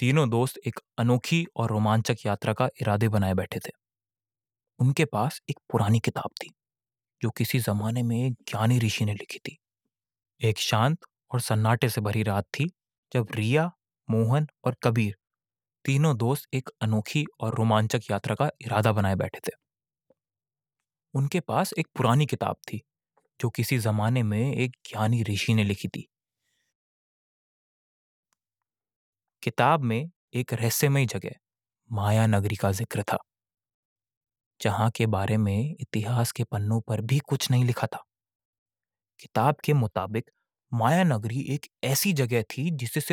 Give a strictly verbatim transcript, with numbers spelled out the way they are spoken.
तीनों दोस्त एक अनोखी और रोमांचक यात्रा का इरादे बनाए बैठे थे। उनके पास एक पुरानी किताब थी जो किसी जमाने में एक ज्ञानी ऋषि ने लिखी थी। एक शांत और सन्नाटे से भरी रात थी जब रिया, मोहन और कबीर तीनों दोस्त एक अनोखी और रोमांचक यात्रा का इरादा बनाए बैठे थे। उनके पास एक पुरानी किताब थी जो किसी जमाने में एक ज्ञानी ऋषि ने लिखी थी। किताब में एक रहस्यमयी जगह माया नगरी का जिक्र था, जहां के बारे में इतिहास के पन्नों पर भी कुछ नहीं लिखा था। किताब के मुताबिक माया नगरी एक ऐसी जगह थी जिसे सिर्फ